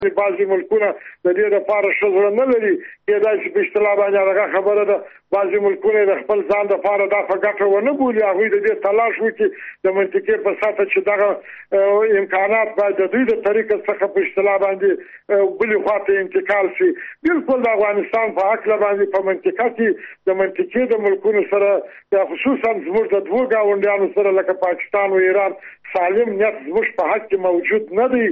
بعضې ملکونه د دې دپاره ښه زړه نه لري کېدای شي په اصطلاح باندې هغه خبره ده بعضې ملکونه د خپل ځان دپاره دا په ګټه ونه بولي هغوی د دې تلاش وکړي د منطقې په سطحه چې دغه امکانات باید د دوی د طریقه څخه په اصطلاح باندې بلې خواته انتقال شي بلکل د افغانستان په هکله باندې په منطقه کې د منطقې د ملکونو سره خصوصا زموږ د دوو ګاونډیانو سره لکه پاکستان او ایران سالم نیت زموږ په حق کې موجود نه دی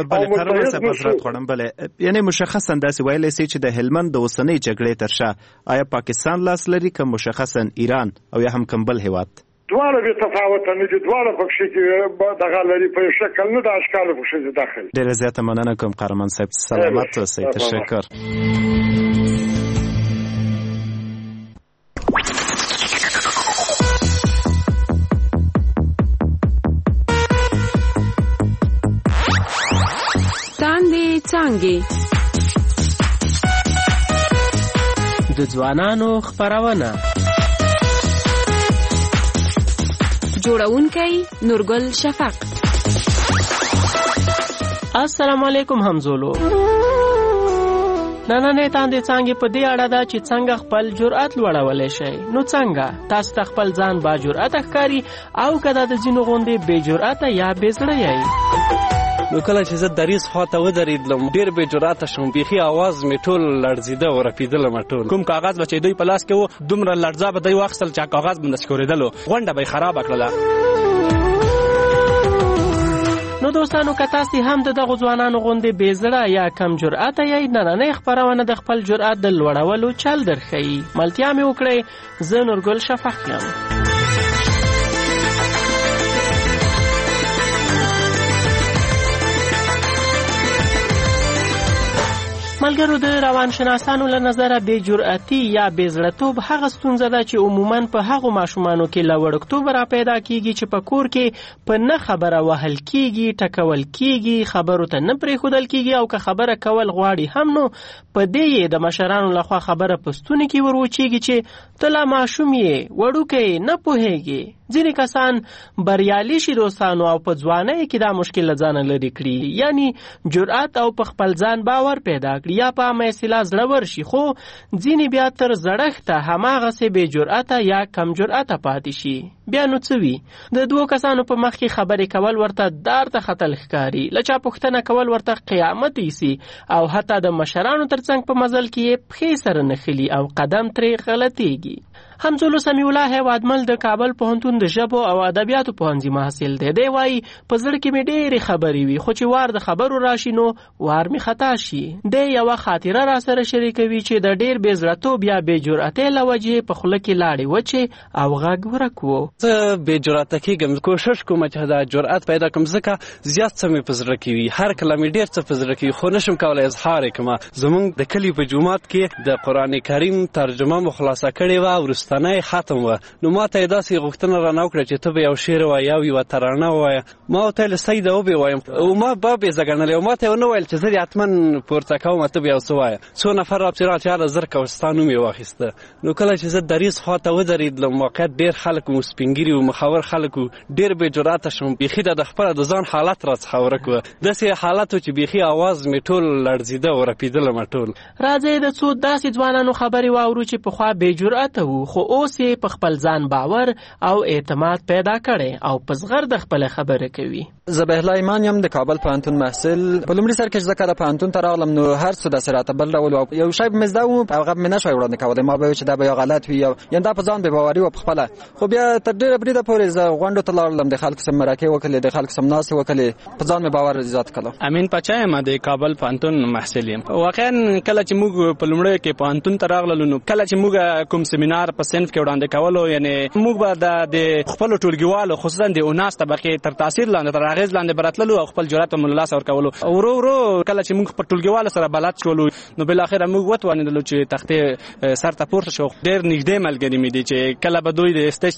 یعنی مشخصا داسې ویلی سي چې د هلمند د اوسنۍ جګړې تر شا آیا پاکستان لاس لري که مشخصا ایران او یا هم کوم بل هیواد دواړه بې تفاوته نه دي دواړه پکښې کې دغه لري په شکل نه د اشکالو پکښې داخل ډېره زیاته مننه کوم قهرمان صاحب سلامت اوسئ تشکر څانګې د ځوانانو خپرونه جوړونکی نورګل شفق. السلام علیکم همزولو. نننې تاندې څانګې په دې اړه ده چې څنګه خپل جرأت لوړولی شئ. نو څنګه تاسو ته خپل ځان با جرأته ښکاري او که دا د ځینو غوندې بې جرأته یا بې زړه یئ؟ نو کله چې زه دریځ خواته ودرېدلم ډېر بې جرأته شوم بیخي اواز مې ټول لړزېده او رپېدلم ټول کوم کاغذ به چې دوی په لاس کې و دومره لړزه به دوی واخیستل چې کاغذ به داسې ښورېدلو غونډه به یې خرابه کړله. نو دوستانو که تاسې هم د دغو ځوانانو غوندې بې زړه یا کم جرأته یئ نننۍ خپرونه د خپل جرأت د لوړولو چل درښیي. ملتیا مې وکړئ. زه نورګل شفق یم. ملګرو د روانشناسانو له نظره بې جرأتي یا بې زړه‌توب هغه ستونزه ده چې عموماً په هغو ماشومانو کې له وړکتوبه را پیدا کیږي چې په کور کې په نه خبره وهل کیږي ټکول کیږي خبرو ته نه پرېښودل کیږي او که خبره کول غواړي هم نو په دې یې د مشرانو لخوا خبره په ستوني کې وروچیږي چې ته لا ماشوم یې وړوکی نه پوهېږي. ځینې کسان بریالي شي دوستانو او په ځوانۍ کې دا مشکل له ځانه لرې کړي یعنی جرأت او په خپل ځان باور پیدا کړي یا په عامه اصطلاح زړور شي خو ځینې بیا تر زړښته هماغسې بې جرأته یا کم جرأته پاتې شي. بیا نو څه وي؟ د دوو کسانو په مخ کې خبرې کول ورته دار ته ختل ښکاري له چا پوښتنه کول ورته قیامت ایسي او حتی د مشرانو تر څنګ په مزل کې یې پښې سره نښلي او قدم ترې غلطیږي. همزولو سمیع الله هیوادمل د کابل پوهنتون د ژبو او ادبیاتو پوهنځي محصل دی. دی وایي په زړه کې مې ډېرې خبرې وي خو چې وار د خبرو راشي نو وار مې خطا شي. دی یوه خاطره را سره شریکوي چې د ډېر بې زړه‌توب یا بې جرأتۍ له وجې په خوله کې لاړې وچې او غږ ورک و. زه بې جرأته کېږم کوشش کوم چې دا جرأت پیدا کړم ځکه زیات څه مې په زړه کې وي هر کله مې ډېر څه په زړه کې وي خو نشم کولی اظهار یې کړم. زموږ د کلي په جومات کې د قرآن کریم ترجمه مو خلاصه کړې وه وروستنی ختم وه نو ما ته یې داسې غوښتنه رانه وکړه چې ته به یو شعر ووایې او یوه ترانه ووایه. ما ورته ویل سیده وبې وایم او ما به بېزه ګڼلې او ما ته یې ونه ویل چې زه دې حتما پورته کوم ته به یو څه وایه. څو نفر راپسې راغلل چې یاره زر کوه ستا نوم یې واخیسته. نو کله چې زه دریځ خواته ودرېدلم واقعیت ډېر خلک مو سپین ږیري وو مخور خلک وو ډېر بې جرأته شوم بیخي د خپله د ځان حالت راڅخه ورک وه داسې حالت و چې بیخي اواز مې ټول لړزېده او رپېدلم ټول. راځئ د څو داسې ځوانانو خبرې واورو چې پخوا بې جرأته وو خو اوس یې په خپل ځان باور او اعتماد پیدا کړی او په زغر د خپله خبره کوي. ذبیح الله ایمان یم د کابل پوهنتون محصل. په لومړي سر کې چې زه کله پوهنتون ته راغلم نو هر څه داسې راته بل ډول و یو شی به مې زده و هغه مې نشوی وړاندې کولی ما به ویل چې دا به یا غلط وي یا دا په ځان بې باوري وه پخپله خو بیا تر ډېره بریده پورې زه غونډو ته لاړلم د خلکو سره مرکې وکړلې د خلکو سره ناستې وکړلې په ځان مې باور زیات کړلو. امین پاچا یم د کابل پوهنتون محصل یم. واقعا کله چې موږ په لومړیو کې پوهنتون ته راغللو نو کله چې موږ کوم سیمینار په صنف کې وړاندې کولو یعنې موږ به د خپلو ټولګیوالو خصوصا د اوناس طبقې تر تاثیر لاندې تر اغېز لاندې به راتللو او خپل جرأت مو له لاسه ورکولو. ورو ورو کله چې موږ په ټولګیوالو سره بلد شولو نو بالاخره موږ وتوانېدلو چې تختې سر ته پورته شو. ډېر نږدې ملګري مې دي چې کله به دوی د سټیج سر ته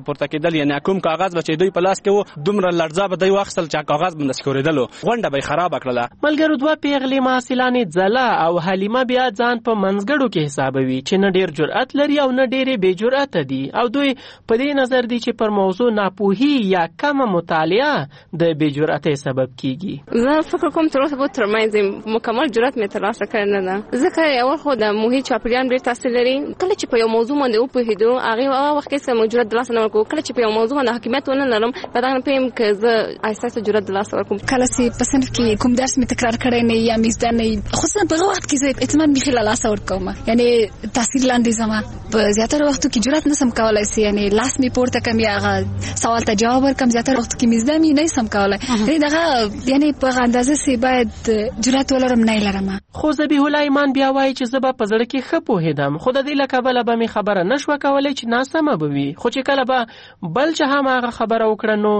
راپورته کېدل، یعنی کوم کاغذ به چې دوی په لاس کې و دومره لړزه به دوی واخیستل چې کاغذ به همداسې ښورېدلو، غونډه به یې خرابه کړله. ملګرو دوه پیغلې محصلانې ځله او حلیمه بیا ځان په منځګړو کې حسابوي چې نه ډېر جرأت لري او نه ډېرې بې جرأته دي، او دوی په دې نظر دي چې پر موضوع ناپوهي یا کمه مطالعه د بې جرأتۍ سبب کیږي. زه فکر کوم تر اوسه پورې ترمنځ مکمل جرأت مې ترلاسه کړی نه ده، ځکه اول خو د محیط چاپېریال ډېر تاثیر لري. کله چې په یو موضوع باندې وپوهېدو هغې هغه وخت کې څه جرأت ترلاسه نه ورکوو، کله چې په یو موضوع باندې حاکمیت ونه لرم په دغه نه پوهېږم که زه احساسه جرأت ترلاسه ورکوم. کله چې په صنف کې کوم درس مې تکرار کړی نه یا مې زده نه، خصوصا په هغه وخت کې زه اعتماد بیخي له لاسه ورکوم، یعنې تاثیر لاندې ځم. په زیاتره وختو کې جرأت نسم کولی سي، یعنې لاس مې پورته کړم یا هغه سوال ته جواب ورکړم، زیاتره وختو کې مې زده مې نه سم کولی. دغه یعنې په هغه اندازه سي باید جرأت ولرم نه یې لرم. خو ذبیح الله ایمان بیا وایي چې زه به په زړه کې ښه پوهېدم، خو د دې له کبله به مې خبره نه شوه کولی چې ناسمه به وي، خو چې کله به بل چا هم هغه خبره وکړه نو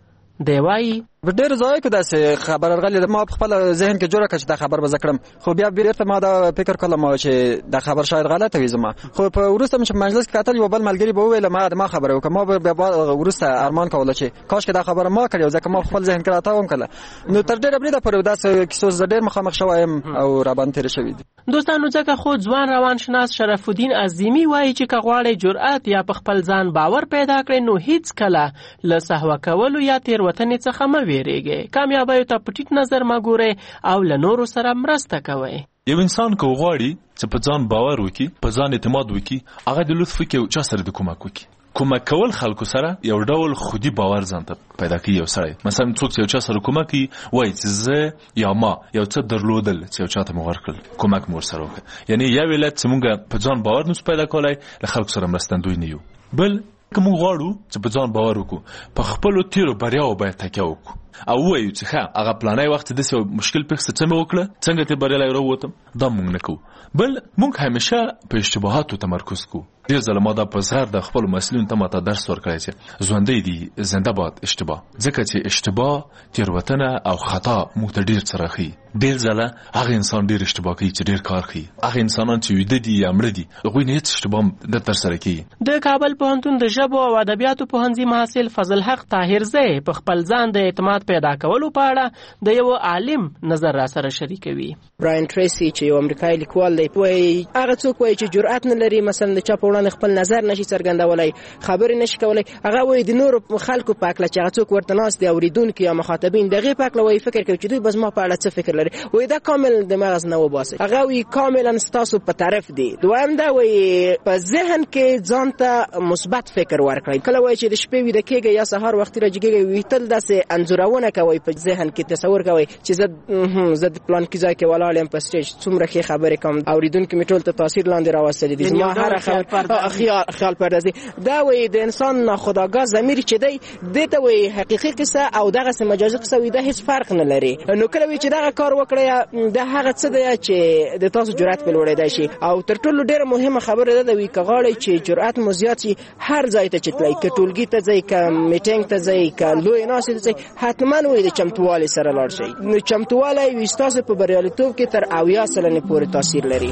دی وایي ډېر ځای کې داسې خبر راغلی ما په خپل ذهن کې جوړه کړه چې دا خبر به زه کړم، خو بیا بیرته ما دا فکر کړم چې دا خبر شاید غلطه وي زما. خو په وروسته مې چې مجلس کې کتل یو بل ملګري به وویل ما خبره وکړه، ما به بیا وروسته ارمان کوله چې کاش کې دا خبره ما کړې، ځکه ما خپل ذهن کې راته وم کله نو تر ډېره بریده پورې داسې کیسو زه ډېر مخامخ شوی یم او راباندې تېرې شوي دي. دوستانو ځکه خو ځوان روانشناس شرف الدین عظیمی وایي چې که غواړئ جرأت یا په خپل ځان باور پیدا کړئ نو هیڅ کله له سهوه کولو یا تېروتنې څخه مه ویرېږئ، کامیابیو ته په ټیټ نظر مه ګورئ او له نورو سره مرسته کوئ. یو انسان که غواړي چې په ځان باور وکړي، په ځان اعتماد وکړي، هغه د لطف کې چا سره د کومک وکړي. کومک کول خلکو سره یو ډول خودي باور ځان ته پیدا کوي. یو سړی مثلا څوک چې یو چا سره کومک کوي وایي چې زه یا ما یو څه درلودل چې یو چا ته مې ورکړل، کومک مې ورسره وکړ، یعنی یو علت چې موږ په ځان باور نشو پیدا کولی له خلکو سره مرستندوی نه یو. بل که موږ غواړو چې په ځان باور وکړو، په خپلو تېرو بریاوو باید تکیه وکړو او ووایو چې ښه هغه پلانی وخت داسې یو مشکل پېښ څه مې وکړه، څنګه ترې بریالی راووتم، دا موږ نه کوو. بل موږ همیشه په اشتباهاتو تمرکز کوو. ډېر ځله ما دا په زغر د خپلو مسؤلینو ته ماته درس ورکړی چې ژوندی دي زنده باد اشتباه، ځکه چې اشتباه، تېروتنه او خطا موږ ته ډېر څه راښيي. ډېر ځله هغه انسان ډېر اشتباه کوي چې ډېر کار کوي، هغه انسانان چې ویده دي یا مړه دي هغوی نه هېڅ اشتباه نه ترسره کوي. د کابل پوهنتون د ژبو او ادبیاتو پوهنځي محصل فضل حق طاهرزی په خپل ځان د اعتماد پیدا کولو په اړه د یو عالم نظر را سره شریکوي. براین ټریسی چې یو امریکایي لیکوال دی وایي هغه څوک وایي چې جرأت نه لري مثلا د چا په وړاندې خپل نظر نشي څرګندولی، خبرې نشي کولی، هغه وایي د نورو خلکو په هکله چې هغه څوک ورته ناست دي اورېدونکي یا مخاطبین د هغې په هکله وایي فکر کوي چې دوی به زما په اړه څه فکر لري، وایي دا کامل د مغز نه وباسئ. هغه وایي کاملا ستاسو په طرف دی. دویم دا وایي په ذهن کې ځان ته مثبت فکر ورکړئ. کله وایي چې د شپې ویده کېږئ یا سهار وختي راجګېږئ وایي تل داسې انځورونه کوئ، په ذهن کې تصور کوئ چې زه د پلانکي ځای کې ولاړ یم په سټیج څومره ښې خبرې کوم، اورېدونکي مې ټول ته تاثیر لاندې راوستلي دي، زما هره خبره خیال پردازي. دا وایي د انسان ناخودآګاه ضمیر چې دی دې ته وایي حقیقي قصه او دغسې مجازي قصه وایي دا هېڅ فرق نه لري. نو کله وایي چې دغه کار وکړئ دا هغه څه دی چې د تاسو جرأت پرې لوړېدی شي. او تر ټولو ډېره مهمه خبره دا ده وایي که غواړئ چې جرأت مو زیات شي هر ځای ته چې تلئ، که ټولګي ته ځئ، که میټینګ ته ځئ، که لویې ناستې ته ځئ، حتما وایي د چمتووالي سره لاړ شئ. نو چمتووالی وایي ستاسو په بریالیتوب کې تر 80 سلنې پورې تاثیر لري.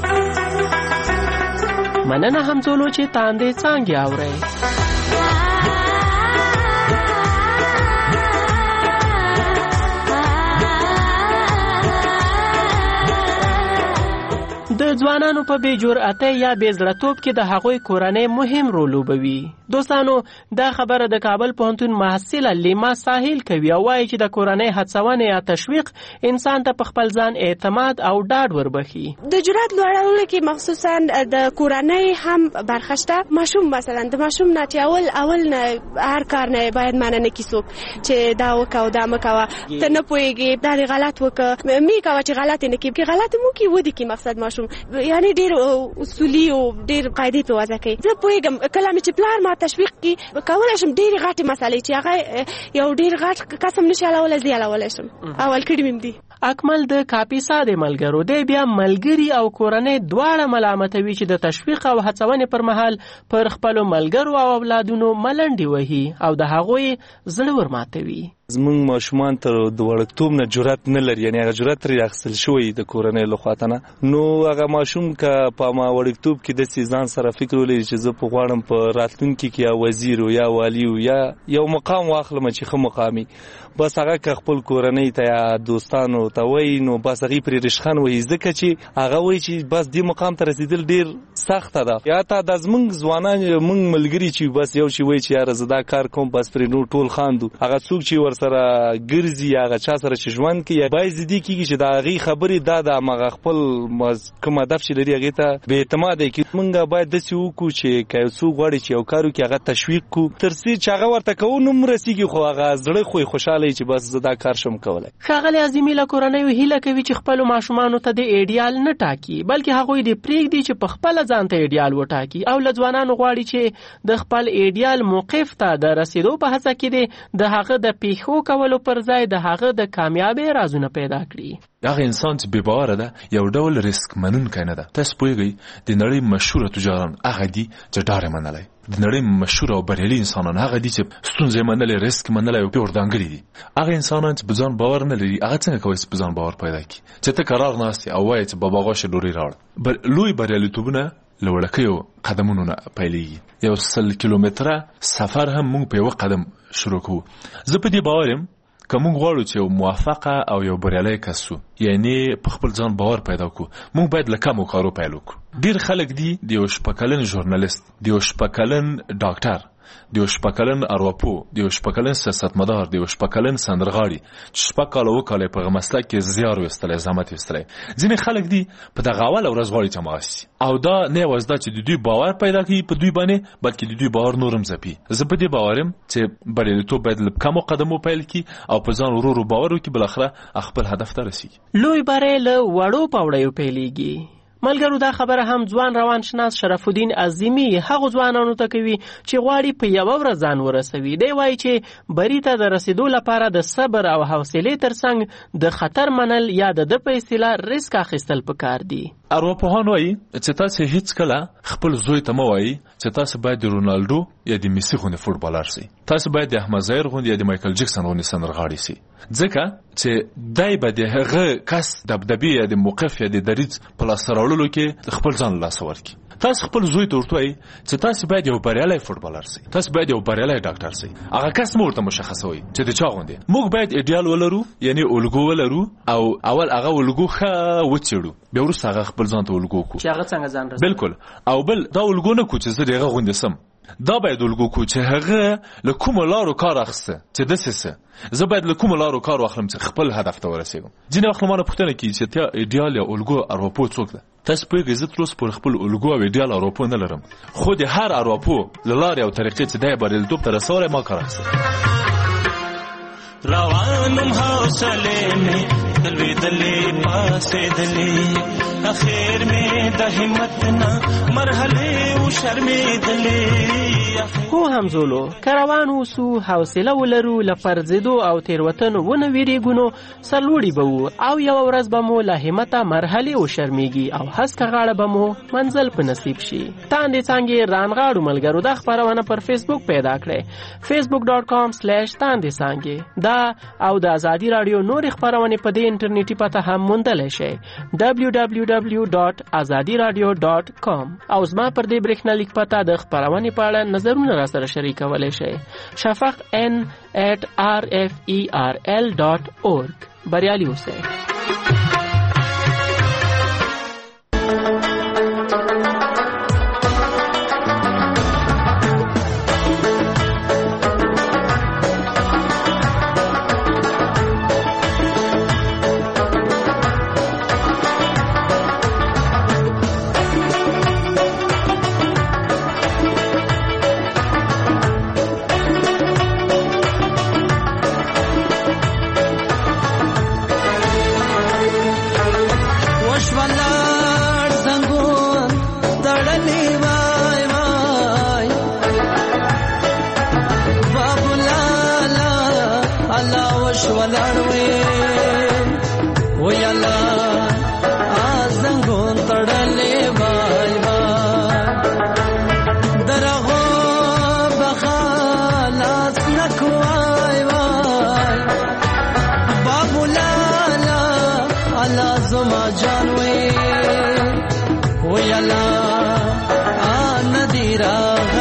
مننه همزولو چې تاندې څانګې اورئ. د ځوانانو په بې جرأتۍ یا بې زړه‌توب کې د هغوی کورنۍ مهم رول لوبوي. دوستانو دا خبره د کابل پوهنتون محصله لیما ساحل کوي او وایي چې د کورنۍ هڅونه یا تشویق انسان ته په خپل ځان اعتماد او ډاډ وربخي. د جرأت لوړولو کې مخصوصا د کورنۍ هم برخه شته. ماشوم مثلا د ماشوم نه چې اول نه هر کار نه باید مننه کیسو چې دا وکاو دا مکوا ته نه پوهیږي دا غلط وکړه می کاوه چې غلط نه کی غلط مو کی ودی کی مقصد ماشوم یعنی ډیر اصولي او ډیر قاعده په وځه کوي. زه پوهیږم کله چې پلان ما تشویق کی کولای شم ډیر غټي مسالې چې هغه یو ډیر غټ قسم نشاله ولا زیاله ولا شم اول کړي مم دي. اکمل د کاپیسا د ملګرو دی بیا ملګری او کورنۍ دواړه ملامتوي چې د تشویق او هڅونې پر مهال پر خپل ملګرو او اولادونو ملنډي وهي او د هغوی زړه ورماتوي. زمونږ ماشومان تر د وړکتوب نه جرأت نه لري، یعنی هغه جرأت ترې اخیستل شوی د کورنۍ له خوا نه. نو هغه ماشوم که په ما وړکتوب کې داسې ځان سره فکر ولري چې زه په غواړم په راتلونکي کې یا وزیر یا والی یا یو مقام واخلم چې ښه مقامي، بس هغه که خپل کورنۍ ته یا دوستانو ته وایي نو بس هغې پرې رشخند وایي، ځکه چې هغه وایي چې بس دې مقام ته رسېدل ډېر سخته ده. یا تا دا زمونږ ځوانان مونږ ملګري چې بس یو چې وایي چې یاره زه دا کار کوم بس پرې نور ټول خاندو، هغه څوک چې ورسره ګرځي یا هغه چا سره چې ژوند کوي باید دې کېږي چې د هغې خبرې دا د هماغه خپل کوم هدف چې لري هغې ته بې اعتماده کړي. مونږ باید داسې وکړو چې که یو څوک غواړي چې یو کار وکړي هغه تشویق کړو، تر څو چې هغه ورته کوو نو هم رسېږي، خو هغه زړه خو یې خوشحاله چې بس زه دا کار شم کولی. ښاغلي عظیمي له کورنیو هیله کوي چې خپلو ماشومانو ته د ایډیال نه ټاکي، بلکې هغوی دې پرېږدي چې په خپله ځان ته ایډیال وټاکي، او له ځوانانو غواړي چې د خپل ایډیال موقف ته د رسېدو په هڅه کې د هغه د پیښو کولو پر ځای د هغه د کامیابۍ رازونه پیدا کړي. هغه انسان چې بې باوره ده یو ډول ریسک منونکی نه ده. تاسو پوهېږئ د نړۍ مشهوره تجاران هغه دي چې ډار یې منلی، د نړۍ مشهوره او بریالي انسانان هغه دي چې ستونزې منلی، ریسک منلی او پیور ځانګړي دي. هغه انسانان چې په ځان باور نه لري هغه څنګه کولی چې په ځان باور پیدا کړي؟ چې ته قرار ناست یې او وایې چې بابا غوښې ډوډۍ راوړه. لوی بریالیتوبونه له وړکیو قدمونو نه پیلېږي. یو 100 کیلومتره سفر هم موږ په یوه قدم شروع کوو. زه په دې باور یم که موږ غواړو چې یو موفقه او یو بریالی کس شو، یعنی په خپل ځان باور پیدا کړو، موږ باید له کمو کارو پیل وکړو. ډېر خلک دي د یو شپږ کلن ژورنالیست، د یو شپږ کلن ډاکټر، د یو شپږ کلن ارواپوه، د یو شپږ کلن سیاستمدار، د یو شپږ کلن سندرغاړي چې شپږ کاله وکاله په هغه مسلک کې زیار ویستلی، زحمت ویستلی. ځینې خلک دي په دغه اوله ورځ غواړي چې هماغه شي، او دا نه یوازې دا چې د دوی باور پیدا کوي په دوی باندې، بلکې د دوی باور نور هم ځپي. زه په دې باور یم چې بریالیتوب باید له کمو قدمو پیل کړي او په ځان ورو ورو باور وکړي، بالاخره خپل هدف ته رسېږي. لوی بری له وړو پوړیو پیلېږي. ملګرو دا خبره هم ځوان روانشناس شرف الدین عظیمي هغو ځوانانو ته کوي چې غواړي په یوه ورځ ځان ورسوي. دی وایي چې بري ته د رسېدو لپاره د صبر او حوصلې ترڅنګ د خطر منل یا د ده په اصطلاح ریسک اخیستل پکار دي. ارواپوهان وایي چې تاسې هیڅکله خپل زوی ته مه وایي چې تاسې باید د رونالډو یا د میسي غوندې فوټبالر سئ، تاسې باید د احمد ظاهر غوندې یا د مایکل جکسن غوندې سندرغاړي سئ، ځکه چې دی به د هغه کس دبدبې یا د موقف یا د دریځ په لاسته راوړلو کې خپل ځان له لاسه ورکړي. تاسو خپل زوی ته ورته وایي چې تاسو باید یو بریالی فوټبالر سئ، تاسو باید یو بریالی ډاکټر سئ. هغه کس مو ورته مشخصوئ چې د چا غوندې. موږ باید ایډیال ولرو، یعنی الګو ولرو، او اول هغه الګو ښه وڅېړو، بیا وروسته هغه خپل ځان ته الګو کړو چې هغه څنګه ځان رسوي. بالکل. او بل دا الګو نه کړو چې زه د هغه غوندې سم، دا باید الګو کړو چې هغه له کومو لارو کار اخیسته چې داسې څه، زه باید له کومو لارو کار واخلم چې خپل هدف ته ورسېږم. ځینې وخت له ما نه پوښتنه کېږي چې تا ایډیال یا الګو ارواپوه څوک ده؟ تاسو پوهېږئ زه تر اوسه پورې خپل الګو او ایډیال ارواپوه نه لرم، خو د هر ارواپوه له لارې او طریقې چې دی بریالیتوب ته رسولی ما کار اخیستی. روانم حوصلې مې دلوېدلې پاسېدلې، اخر مې د همت نه مرحلې وشرمېدلې. هو همزولو که روان اوسو، حوصله ولرو، له پرځېدو او تېروتنو ونه ویرېږو نو سرلوړي به وو، او یوه ورځ به مو له همته مرحلې وشرمېږي او هسکه غاړه به مو منزل په نصیب شي. تاندې څانګې رانغاړو ملګرو دا خپرونه پر فیسبوک پیدا کړئ، facebook.com/تاندې څانګې. دا او د ازادي راډیو نورې خپرونې په دې انټرنیټي پته هم موندلی شئ، www.azadiradio.com. او زما پر دې برېښنالیک پته د خپرونې په اړه نظرونه را سره شریکولی شئ، shafaq@rferl.org. بریالي اوسئ. زما جانوي ويلا نديرا